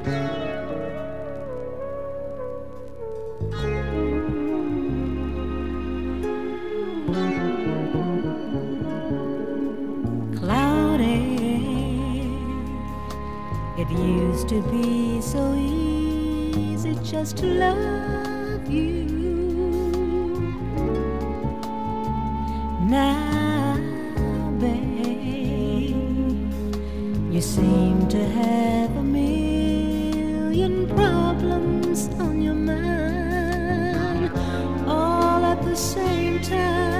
It used to be so easy just to love you. Now, babe, you seem to have a million problems on your mind all at the same time.